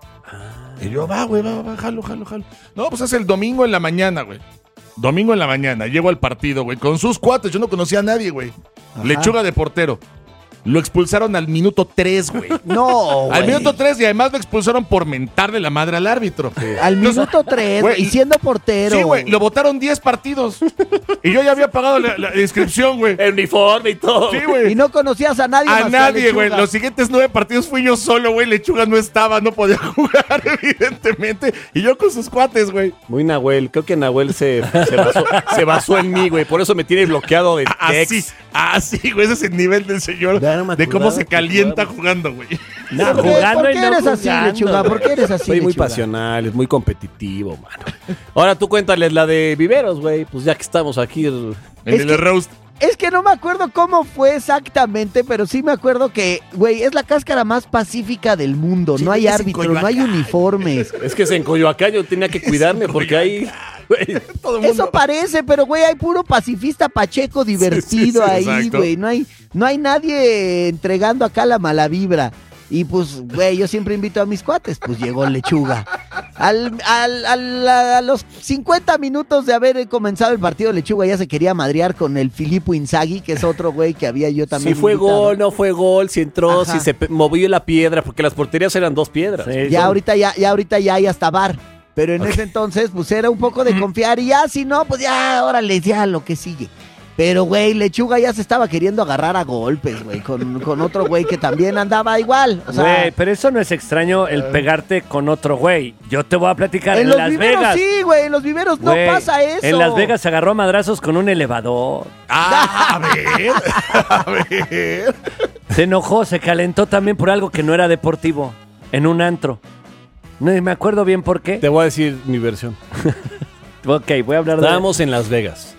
Y yo, va, güey, va, va, jalo, jalo, jalo. No, pues es el domingo en la mañana, güey. Domingo en la mañana, llego al partido, güey, con sus cuates. Yo no conocía a nadie, güey. Lechuga de portero. Lo expulsaron al minuto tres, güey. No, Al güey. minuto tres y además lo expulsaron por mentarle la madre al árbitro. Al Entonces, minuto tres, güey, y siendo portero. Sí, güey, lo votaron diez partidos. Y yo ya había pagado la, la inscripción, güey. El uniforme y todo. Sí, güey. Y no conocías a nadie A más que nadie, Lechuga. güey. Los siguientes nueve partidos fui yo solo, güey. Lechuga no estaba, no podía jugar, evidentemente. Y yo con sus cuates, güey. Muy Nahuel, creo que Nahuel se, se, basó, se basó en mí, güey. Por eso me tiene bloqueado de Así, text. así, güey. Ese es el nivel del señor. Ya no me De cómo acordaba se que calienta jugaba. jugando, güey. No, ¿Por qué, jugando ¿por y qué no eres así, jugando, Lechuga? ¿Por qué eres así, Soy muy Lechuga? pasional, es muy competitivo, mano. Ahora tú cuéntales la de Viveros, güey. Pues ya que estamos aquí. el- En Es el que- roast. Es que no me acuerdo cómo fue exactamente, pero sí me acuerdo que, güey, es la cáscara más pacífica del mundo. Sí, no hay es en árbitro, no hay Coyoacán. uniformes. Es que es en Coyoacán, yo tenía que cuidarme porque ahí. güey, Todo el mundo. Eso parece, pero güey, hay puro pacifista pacheco divertido sí, sí, ahí, exacto. güey. No hay, no hay nadie entregando acá la mala vibra. Y pues, güey, yo siempre invito a mis cuates. Pues llegó Lechuga. Al, al, al- a los cincuenta minutos de haber comenzado el partido, Lechuga ya se quería madrear con el Filippo Inzaghi, que es otro güey que había yo también. Si fue invitado. gol, no fue gol, si entró, Ajá. si se pe- movió la piedra, porque las porterías eran dos piedras. Sí, Ya son- ahorita ya, ya ahorita ya hay hasta bar. Pero en ese entonces, pues era un poco de confiar. Y ya, si no, pues ya, órale, ya lo que sigue. Pero, güey, Lechuga ya se estaba queriendo agarrar a golpes, güey, con, con otro güey que también andaba igual. O sea, Güey, pero eso no es extraño el pegarte con otro güey. Yo te voy a platicar en, en los Las viveros Vegas. sí, güey, en los viveros no Güey, pasa eso. En Las Vegas se agarró a madrazos con un elevador. Ah, a ver. A ver. Se enojó, se calentó también por algo que no era deportivo. En un antro. No me acuerdo bien por qué. Te voy a decir mi versión. Ok, voy a hablar de... Estábamos en Las Vegas.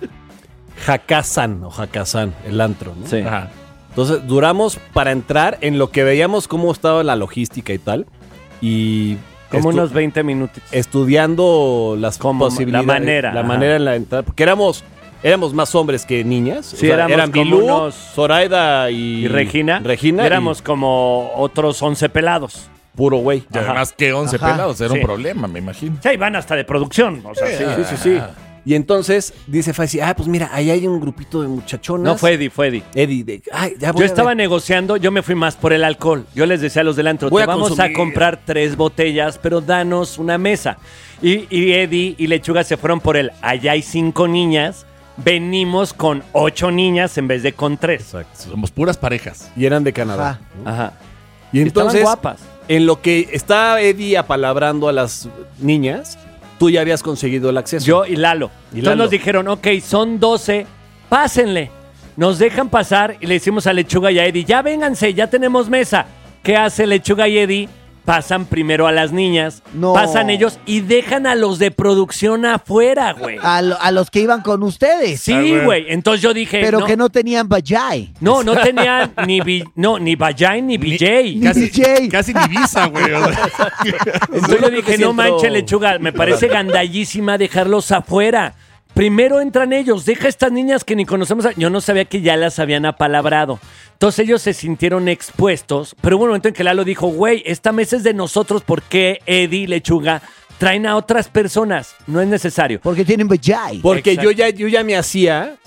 Hakkasan o Hakkasan, el antro, ¿no? Sí. Ajá. Entonces duramos para entrar en lo que veíamos cómo estaba la logística y tal. Y Como estu- unos veinte minutos. estudiando las Como posibilidades. la manera, La ajá. manera en la entrada. Porque éramos, éramos más hombres que niñas. Sí, éramos eran como Bilú, unos- Zoraida y, Y Regina. Regina. Y éramos como otros once pelados. y puro güey. Y además que once Ajá. pelados era Sí. un problema, me imagino. Sí, van hasta de producción. O sea, sí. Sí, sí, sí. Y entonces dice Faisy, ah, pues mira, ahí hay un grupito de muchachonas. No, fue Eddie, fue Eddie. Eddie, de, ay, ya voy Yo a estaba ver. negociando, yo me fui más por el alcohol. Yo les decía a los del antro, Voy te a vamos consumir. a comprar tres botellas, pero danos una mesa. Y, y Eddie y Lechuga se fueron por el, allá hay cinco niñas, venimos con ocho niñas en vez de con tres. Exacto. Somos puras parejas. Y eran de Canadá. Ajá. Ajá. Y Estaban entonces, guapas. en lo que está Eddie apalabrando a las niñas, tú ya habías conseguido el acceso. Yo y Lalo. Y Entonces Lalo. nos dijeron, ok, son doce, pásenle. Nos dejan pasar y le decimos a Lechuga y a Eddie, ya vénganse, ya tenemos mesa. ¿Qué hace Lechuga y Eddie? Pasan primero a las niñas, No. pasan ellos y dejan a los de producción afuera, güey. A, lo- a los que iban con ustedes. Sí, Ah, güey. güey. Entonces yo dije, Pero no, que no tenían vajay. no, no tenían ni bi- no, ni Vajay ni B J. Ni Casi, D J. casi ni visa, güey. o sea. Entonces yo creo dije, que sí no entró- manches, Lechuga, me parece gandallísima dejarlos afuera. Primero entran ellos, deja a estas niñas que ni conocemos. a- Yo no sabía que ya las habían apalabrado. Entonces ellos se sintieron expuestos, pero hubo un momento en que Lalo dijo, güey, esta mesa es de nosotros, ¿por qué Eddie y Lechuga traen a otras personas? No es necesario. Porque tienen vajay. Porque Exacto. yo ya, yo ya me hacía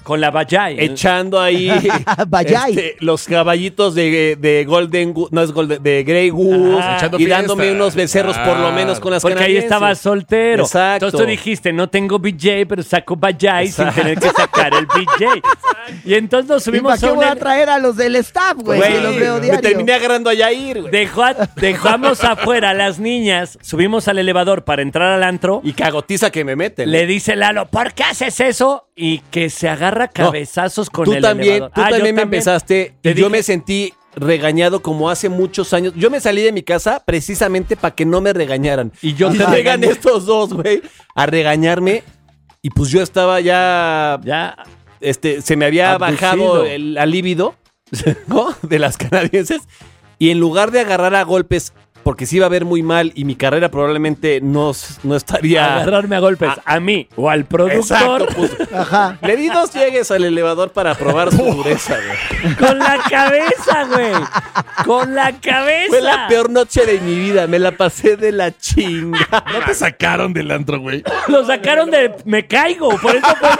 Con la Bajay. echando ahí Bajay. este, los caballitos de, de Golden Goose, no es Golden, de Grey Goose, Ajá. Echando y fiesta. dándome unos becerros por lo menos con las Porque ahí canadienses. estabas soltero. Exacto. Entonces tú dijiste, no tengo B J, pero saco Bajay sin Exacto. tener que sacar el B J. Y entonces nos ¿Y subimos para qué a voy un... a traer a los del staff, güey? Güey, Que los veo me diario. terminé agarrando a Yair, güey. Dejó a- dejamos afuera a las niñas, subimos al elevador para entrar al antro. Y cagotiza que me meten. Le dice Lalo, ¿por qué haces eso? Y que se agarra cabezazos con tú el también, elevador. Tú Ah, yo también me empezaste Te y yo dije- me sentí regañado como hace muchos años. Yo me salí de mi casa precisamente para que no me regañaran. Y yo te llegan regañé. estos dos, güey, a regañarme y pues yo estaba ya, Ya, este, se me había Abducido. bajado el la libido, ¿no? De las canadienses y en lugar de agarrar a golpes porque se iba a ver muy mal y mi carrera probablemente no, no estaría... agarrarme a golpes a mí o al productor Exacto, pues, Ajá. le di dos llegues al elevador para probar su dureza, güey. con la cabeza, güey. Con la cabeza. Fue la peor noche de mi vida, me la pasé de la chinga. No te sacaron del antro, güey. Lo sacaron de me caigo, por eso fue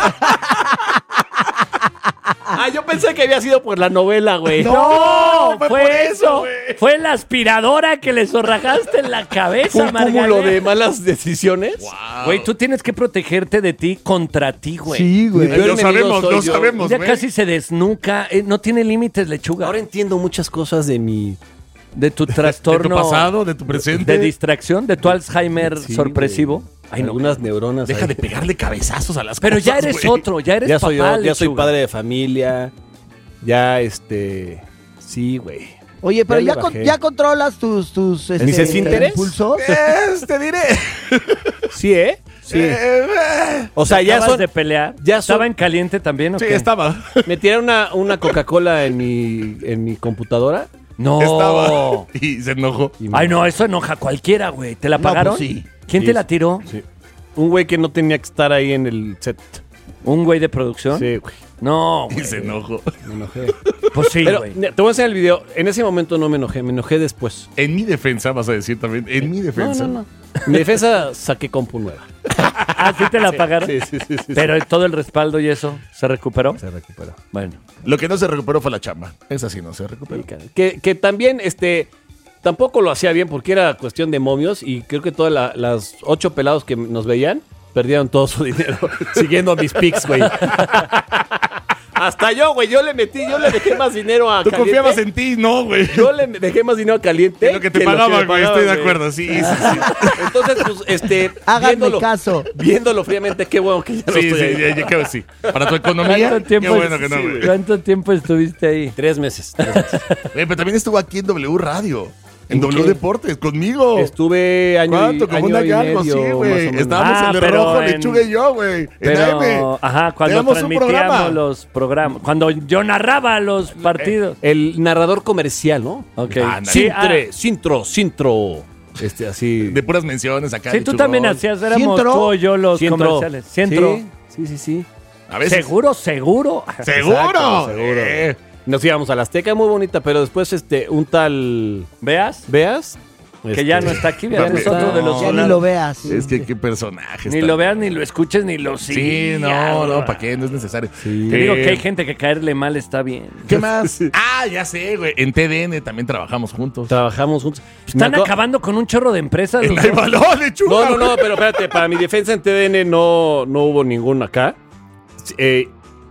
Ah, yo pensé que había sido por la novela, güey. No, fue fue, por eso, eso. güey. Fue la aspiradora que le zorrajaste en la cabeza, Un cúmulo Margaret. de malas decisiones. Güey, tú tienes que protegerte de ti contra ti, güey. Sí, güey. Mi peor Lo enemigo sabemos, soy lo yo. sabemos, Ya güey. casi se desnuca. eh, no tiene límites, lechuga. Ahora entiendo muchas cosas de mi... de tu De trastorno. tu pasado, de tu presente. De distracción, de tu Alzheimer Sí, sorpresivo. güey. Ay, no. Algunas neuronas. Deja ahí. de pegarle cabezazos a las Pero cosas, ya eres güey. otro, ya eres Ya soy, papá, yo, ya soy lechuga. padre de familia. Ya, este... Sí, güey. Oye, pero Ya ya, le con- bajé. ya controlas tus, tus este, ¿Mis esfínteres? impulsos. Es, te diré. Sí, ¿eh? Sí. Eh, O sea, ya ¿Acabas son... de pelear? ya ¿Estaba son- en caliente también o sí, qué? estaba. Me tiraron una, una Coca-Cola en mi, en mi computadora. No. Estaba. Y se enojó. y me- Ay, no, eso enoja a cualquiera, güey. ¿Te la No, pagaron? pues sí. ¿Quién Sí, te la sí. tiró? Sí. Un güey que no tenía que estar ahí en el set. ¿Un güey de producción? Sí, güey. No, Y güey. se enojó. Me enojé. Pues sí, Pero güey. te voy a enseñar el video. En ese momento no me enojé, me enojé después. En mi defensa, vas a decir también. En mi defensa. No, no, no. En mi defensa saqué compu nueva. ¿Ah, sí te la pagaron? Sí, sí, sí, sí. Pero todo el respaldo y eso, ¿se recuperó? Se recuperó. Bueno. Lo que no se recuperó fue la chamba. Esa sí no se recuperó. Que, que también, este, tampoco lo hacía bien porque era cuestión de momios y creo que todas la- las ocho pelados que nos veían perdieron todo su dinero siguiendo mis pics, güey. Hasta yo, güey, yo le metí, yo le dejé más dinero a Tú Caliente. confiabas en ti, no, güey. Yo le dejé más dinero a Caliente. De lo que te me pagaban, güey. Estoy de güey. acuerdo. Sí, sí, sí. Entonces, pues, este, Háganme viéndolo, caso. viéndolo fríamente, qué bueno que ya no Sí, estoy sí, ahí. ya, ya creo que sí. Para tu economía, ¿Cuánto qué tiempo, bueno que no, güey. ¿Cuánto tiempo estuviste ahí? Tres meses. tres meses. Güey, pero también estuvo aquí en W Radio. En ¿En W qué? Deportes, conmigo. Estuve año ¿Cuánto? y, Como año un y año algo, sí, medio, güey. más o menos. Estábamos Ah, en el pero rojo, en- Lechuga y yo, güey. En A Pero, M. ajá, cuando Teníamos un programa. transmitíamos los programas. Cuando yo narraba los partidos. El narrador comercial, ¿no? Ok. Ándale. Sí, ah, Sintre, Sintro, Sintro. Este, así. De puras menciones acá. sí, tú Lechugón. también hacías, éramos ¿Sientro? tú o yo los Sintro. comerciales. Sientro. Sí, sí, sí, sí. A veces. Seguro, seguro. ¿Seguro? Exacto, seguro. Eh. Nos íbamos a la Azteca, muy bonita, pero después este, un tal ¿Veas? Veas. Que este, ya no está aquí, veas, no es otro está. de los Ya ni sonados. lo veas. Es que qué personaje. Ni está. lo veas, ni lo escuches, ni lo Sí, sigas. no, no, ¿para qué? No es necesario. Sí. Te digo Eh, que hay gente que caerle mal está bien. ¿Qué más? Ah, ya sé, güey. En T D N también trabajamos juntos. Trabajamos juntos. Están Me acu- acabando con un chorro de empresas. En ¿no? Ay, balón, Lechuga. No, no, no, pero espérate, para mi defensa en T D N no, no hubo ninguno acá. Eh,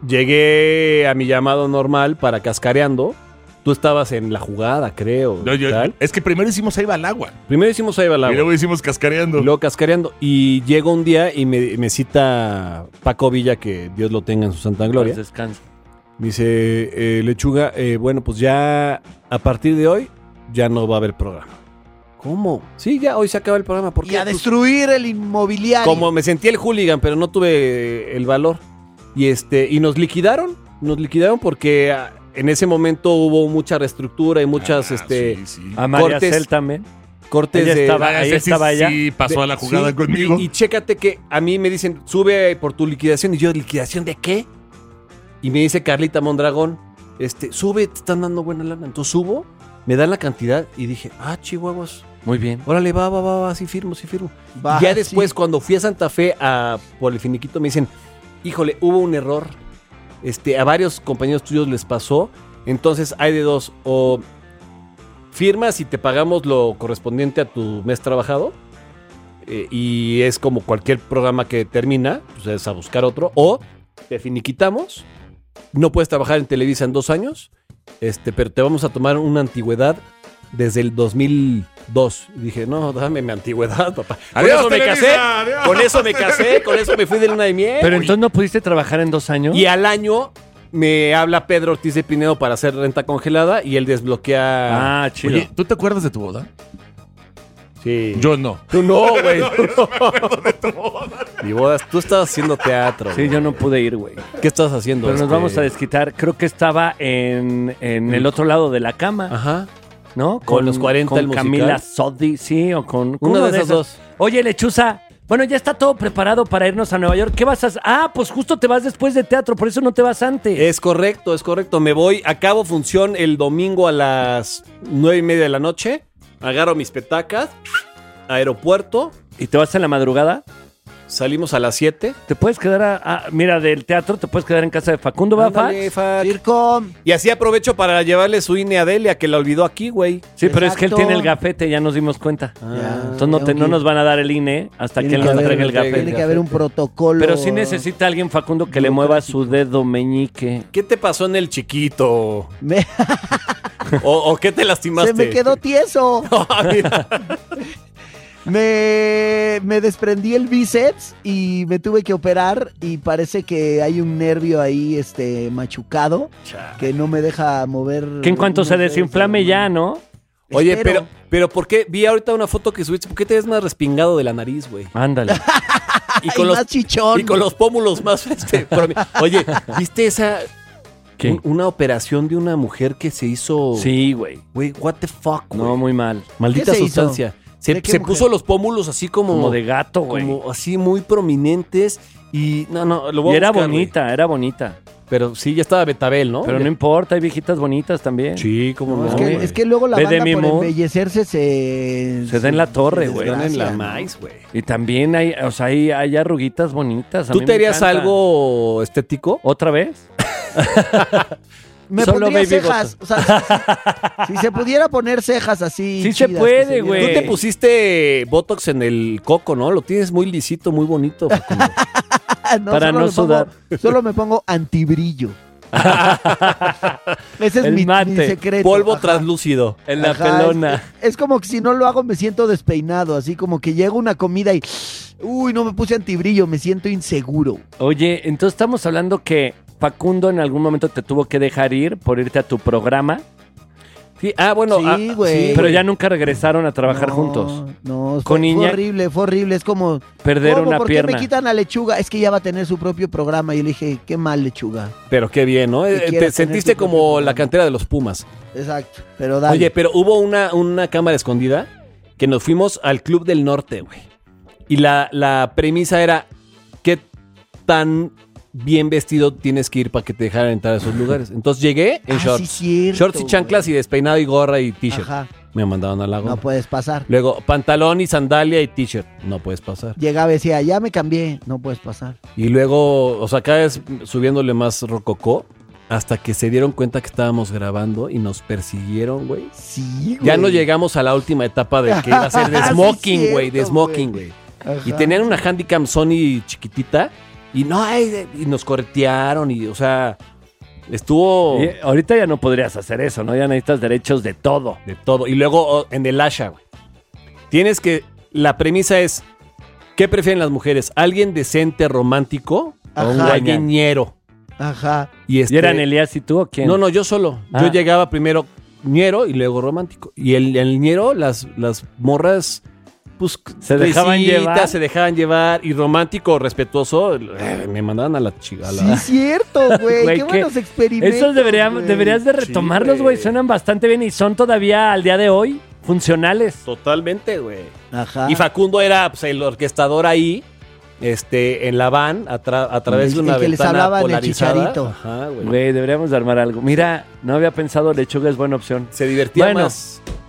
llegué a mi llamado normal para Cascareando. Tú estabas en la jugada, creo. No, yo- tal. es que primero hicimos Ahí va el agua. Primero hicimos ahí va el Y agua. luego hicimos Cascareando. Y luego Cascareando. Y llego un día y me, me cita Paco Villa, que Dios lo tenga en su santa gloria. Pues descansa. Me dice, eh, Lechuga, eh, bueno, pues ya a partir de hoy ya no va a haber programa. ¿Cómo? Sí, ya hoy se acaba el programa. ¿Por Y qué? a Pues, destruir el inmobiliario. como me sentí el hooligan, pero no tuve el valor. Y este y nos liquidaron. Nos liquidaron porque ah, en ese momento hubo mucha reestructura y muchas Ah, este sí, sí. A María Cortes. Cel también. cortes Ella de... estaba- Ah, ahí ese estaba sí, ella. Sí, pasó de- a la jugada sí, conmigo. Y, y chécate que a mí me dicen, sube por tu liquidación. Y yo, ¿liquidación de qué? Y me dice Carlita Mondragón, este, sube, te están dando buena lana. Entonces subo, me dan la cantidad y dije, ah, chihuahuas, Muy bien. órale, va, va, va, va, sí firmo, sí firmo. Va, Y ya después, sí. cuando fui a Santa Fe a, por el finiquito, me dicen, híjole, hubo un error. este, a varios compañeros tuyos les pasó. Entonces hay de dos, o firmas y te pagamos lo correspondiente a tu mes trabajado, eh, y es como cualquier programa que termina, pues es a buscar otro, o te finiquitamos, no puedes trabajar en Televisa en dos años, este, pero te vamos a tomar una antigüedad desde el dos mil dos. Y dije, no, dame mi antigüedad, papá. Con Adiós, eso me Televisa, casé, adiós. con eso me casé, con eso me fui de luna de miel. Pero entonces no pudiste trabajar en dos años. Y al año me habla Pedro Ortiz de Pinedo para hacer renta congelada y él desbloquea. Ah, chido. Oye, ¿tú te acuerdas de tu boda? Sí. Yo no. Tú no, güey. Mi boda, tú estabas haciendo teatro. Sí, yo no pude ir, güey. ¿Qué estás haciendo? Pero nos este? vamos a desquitar. Creo que estaba en, en el otro lado de la cama. Ajá. ¿No? Con los cuarenta, con el musical. Camila Sodi, sí, o con Una uno de esas dos. Oye, Lechuza, bueno, ya está todo preparado para irnos a Nueva York. ¿Qué vas a hacer? Ah, pues justo te vas después de teatro, por eso no te vas antes. Es correcto, es correcto. Me voy, acabo función el domingo a las nueve y media de la noche. Agarro mis petacas, aeropuerto. ¿Y te vas en la madrugada? Salimos a las siete. Te puedes quedar, a, a- mira, del teatro te puedes quedar en casa de Facundo, ¿va, Ándale, Fax? Fac. Circo. Y así aprovecho para llevarle su I N E a Delia, que la olvidó aquí, güey. Sí, pero es que él Exacto. tiene el gafete, ya nos dimos cuenta. Ya, Entonces no, te- tengo no que- nos van a dar el I N E hasta que Tiene él que nos haber- traiga el tiene gafete. Tiene que haber un protocolo. Pero sí necesita alguien, Facundo, que le mueva su dedo meñique. ¿Qué te pasó en el chiquito? Me- ¿O, o qué te lastimaste? Se me quedó tieso. Ah, mira. Me, me desprendí el bíceps y me tuve que operar y parece que hay un nervio ahí este machucado que no me deja mover. Que en cuanto unos se dedos desinflame de la ya, mano. ¿no? Oye, Espero. pero, pero ¿por qué? Vi ahorita una foto que subiste. ¿Por qué te ves más respingado de la nariz, güey? Ándale. Y Ay, más chichón. Y con los pómulos más... Este, promi- Oye, ¿viste esa... ¿Qué? un- una operación de una mujer que se hizo... Sí, güey. Güey, what the fuck, güey. No, muy mal. Maldita ¿Qué se hizo? sustancia. Se, ¿De qué se mujer? puso los pómulos así como... Como de gato, güey. como así muy prominentes. Y no, no, lo voy Y a era buscar, bonita, era bonita. güey. Pero sí, ya estaba Betabel, ¿no? Pero Ya- no importa, hay viejitas bonitas también. Sí, como No, no, es, que, güey. es que luego la Ve banda Demi por Moore. embellecerse se... Se da en la torre, se güey. Están en la desgracia, ¿no? maíz, güey. Y también hay, o sea, hay, hay arruguitas bonitas. a ¿Tú mí te me harías encanta. algo estético? ¿Otra vez? Me Solo pondría baby cejas. O sea, si, si se pudiera poner cejas así. Sí se chidas, puede, que se vieran- güey. Tú te pusiste Botox en el coco, ¿no? Lo tienes muy lisito, muy bonito. Facundo. No, Para solo no me pongo- sudar. Solo me pongo antibrillo. Ese es El mi, mate. mi secreto. Polvo ajá. translúcido. En la Ajá, pelona. Es, es como que si no lo hago me siento despeinado, así como que llega una comida y... Uy, no me puse antibrillo, me siento inseguro. Oye, entonces estamos hablando que Facundo en algún momento te tuvo que dejar ir por irte a tu programa, Sí, ah, bueno. Sí, ah, güey. pero güey. ya nunca regresaron a trabajar No, juntos. No, fue, Con fue Iñak- horrible, fue horrible. Es como... Perder ¿cómo? una ¿Por qué pierna. me quitan a Lechuga? Es que ya va a tener su propio programa. Y yo le dije, qué mal, Lechuga. Pero qué bien, ¿no? Que Eh, quiera Te tener sentiste su propio como programa. la cantera de los Pumas. Exacto, pero dale. Oye, pero hubo una, una cámara escondida que nos fuimos al Club del Norte, güey. Y la, la premisa era, ¿qué tan bien vestido tienes que ir para que te dejaran entrar a esos lugares? Entonces llegué en Ah, shorts. sí, cierto, shorts y chanclas güey. y despeinado y gorra y t-shirt. Ajá, Me mandaron a la gorra. no puedes pasar. Luego, pantalón y sandalia y t-shirt. No puedes pasar. Llegaba y decía, ya me cambié, no puedes pasar. Y luego, o sea, cada vez subiéndole más rococó. Hasta que se dieron cuenta que estábamos grabando y nos persiguieron, güey. Sí, güey. Ya no llegamos a la última etapa de que iba a ser de Sí, smoking, güey, de cierto, smoking, güey. Ajá. Y tenían una Handicam Sony chiquitita y no, ay, y nos corretearon y, o sea, estuvo Y ahorita ya no podrías hacer eso, ¿no? Ya necesitas derechos de todo. de todo. Y luego oh, en el Asha, güey. Tienes que, la premisa es, ¿qué prefieren las mujeres? ¿Alguien decente, romántico Ajá. o un alguien ñero? Ajá. Y, este, ¿Y eran Elías y tú o quién? No, no, yo solo. Ah. Yo llegaba primero ñero y luego romántico. Y el, el ñero, las, las morras, pues... Se dejaban fresitas, llevar. Se dejaban llevar. Y romántico, respetuoso, eh, me mandaban a la chica. a la- Sí, cierto, güey. Güey, Qué que buenos experimentos. Esos deberían- güey. deberías de retomarlos, Sí, güey. güey. Suenan bastante bien y son todavía al día de hoy funcionales. Totalmente, güey. Ajá. Y Facundo era pues, el orquestador ahí, este, en la van, a, tra- a través El- de una el que les ventana hablaba en el polarizada. Chicharito. Ajá, güey. Güey, deberíamos de armar algo. Mira, no había pensado, Lechuga es buena opción. Se divertía Bueno. más.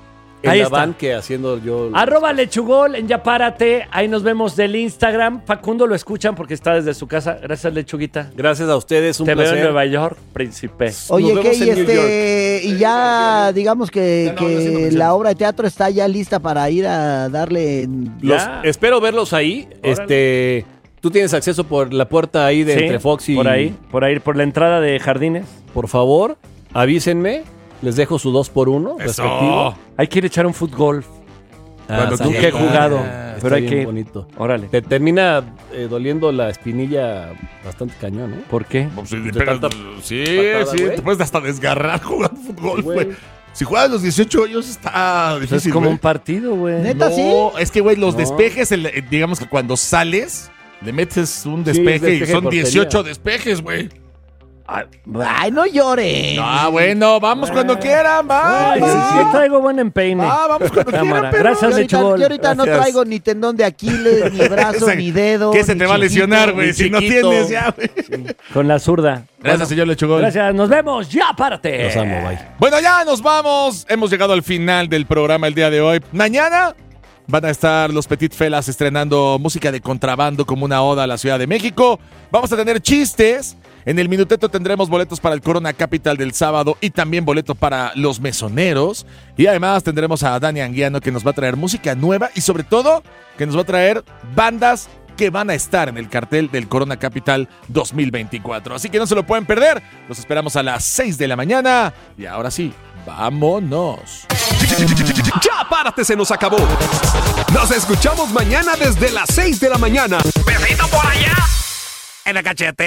en Ahí la está. van que haciendo yo. Arroba Lechugol en Ya Párate. Ahí nos vemos del Instagram. Facundo lo escuchan porque está desde su casa. Gracias, Lechuguita. Gracias a ustedes, un Te placer. veo en Nueva York, príncipe. Oye, Nos ¿qué? vemos Y, en New este, y ya, digamos que, Ya no, no haciendo que menciones. la obra de teatro está ya lista para ir a darle... en- Los- Ya. espero verlos ahí. Este, tú tienes acceso por la puerta ahí de Sí, entre Fox y. por ahí, por ahí, por la entrada de Jardines. Por favor, avísenme. Les dejo su dos por uno Eso. respectivo. Hay que ir a echar un fútbol. Cuando está tú bien. Nunca he jugado, Ah, Está pero hay bien que ir. bonito. Órale. Te termina eh, doliendo la espinilla bastante cañón, ¿eh? ¿Por qué? Pues, sí, De pero- tanta sí, patada, sí, güey. te puedes hasta desgarrar jugando fútbol, Sí, güey. güey. Si juegas a los dieciocho años está Pues difícil, es como güey. un partido, güey. ¿Neta? No, sí? es que, güey, los No. despejes, el- eh, digamos que cuando sales, le metes un Sí, despeje es despeje y de son portería. dieciocho despejes, güey. Ay, no llores. Ah, bueno, vamos cuando quieran, va, Ay, sí, va. sí, traigo buen empeine. Va, vamos cuando Cámara. quieran, pero. Gracias, Yo ahorita, Lechugol. yo ahorita no Gracias. traigo ni tendón de Aquiles, ni brazo, Ese- ni dedo. ¿Qué se ni te va a chiquito, lesionar, güey? ni Si no chiquito. tienes ya, güey. Con la zurda. Gracias, señor Lechugol. Gracias, nos vemos. Ya, párate. Los amo, bye. Bueno, ya nos vamos. Hemos llegado al final del programa el día de hoy. Mañana van a estar los Petit Felas estrenando música de contrabando como una oda a la Ciudad de México. Vamos a tener chistes. En el Minuteto tendremos boletos para el Corona Capital del sábado y también boleto para los mesoneros. Y además tendremos a Dani Anguiano que nos va a traer música nueva y sobre todo que nos va a traer bandas que van a estar en el cartel del Corona Capital dos mil veinticuatro. Así que no se lo pueden perder. Los esperamos a las seis de la mañana. Y ahora sí, vámonos. Ya párate, se nos acabó. Nos escuchamos mañana desde las seis de la mañana. Besito por allá. En el cachete.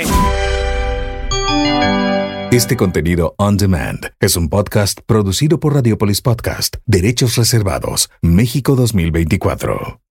Este contenido on demand es un podcast producido por Radiopolis Podcast, Derechos Reservados, México dos mil veinticuatro.